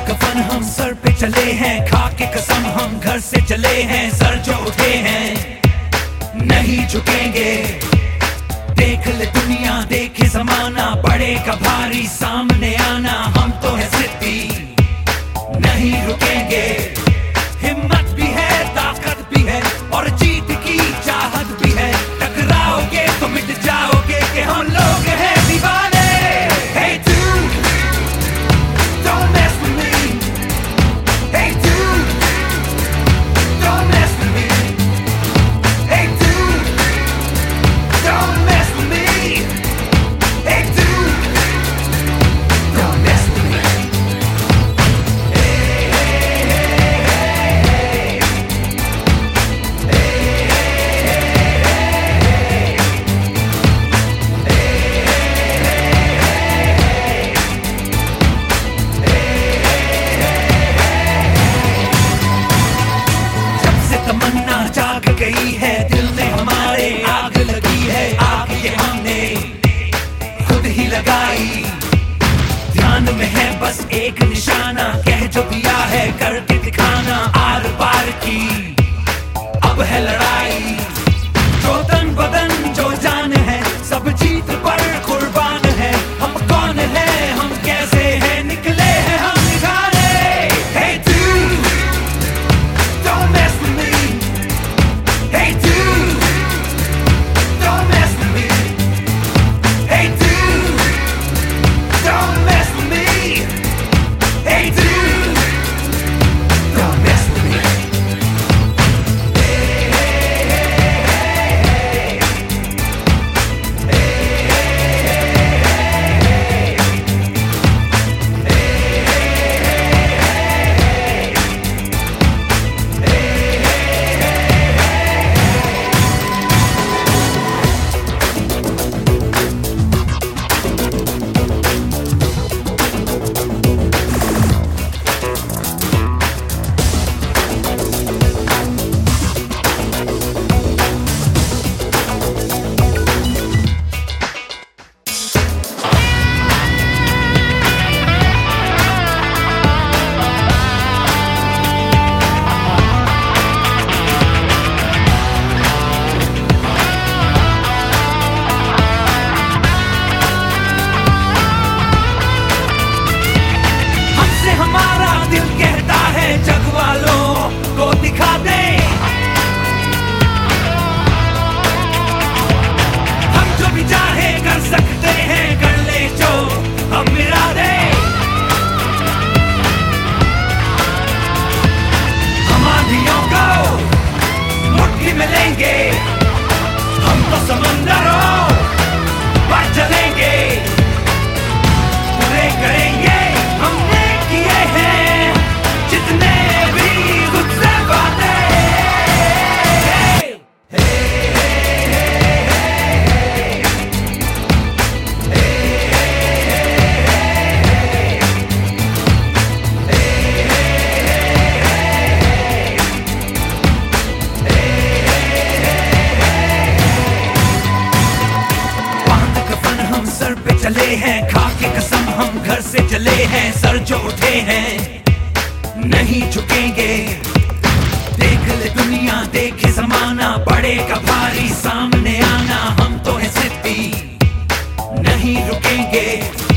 कफन हम सर पे चले हैं, खा के कसम हम घर से चले हैं। सर जो उठे हैं नहीं झुकेंगे, देख ले दुनिया देखे जमाना, पड़ेगा भारी सामने आना। हम तो है जिद्दी नहीं रुकेंगे, हिम्मत भी है ताकत भी है और जीत की चाहत भी है। टकराओगे तो मिट जाओगे कि हम लोग हैं दीवाने। Hey dude, don't mess with me. Hey dude, don't mess with me. Hey dude, don't mess with me. Hey dude, don't mess with me. तमन्ना जाग गई है दिल में हमारे, आग लगी है आग ये हमने खुद ही लगाई। ध्यान में है बस एक निशाना, कह जो दिया है करके दिखाना। आर पार की अब है लड़ाई, जो तन बदन जो जान है सब जीत पर कुर्बान है। हम कौन है हम कैसे हैं निकले हैं हम निखारे। Hey dude, don't mess with me. Hey dude, don't mess with me. Hey dude, don't mess with me. Hey dude, don't mess with me. हमारा दिल कहता है जग वालों को दिखा दे, हम जो भी चाहे कर सकते हैं, कर ले जो हम मिला दे। हम आंधियों को मुट्ठी में लेंगे, हम तो समंदरों पर चलेंगे, पूरे करेंगे हमने किए हैं जितने भी गुस्से बातें। बांध कफन हम सर पे चले हैं, खा के कसम हम घर से चले हैं। सर जो उठे हैं नहीं झुकेंगे, देख ले दुनिया देखे जमाना, पड़ेगा भारी सामने आना। हम तो है जिद्दी नहीं रुकेंगे।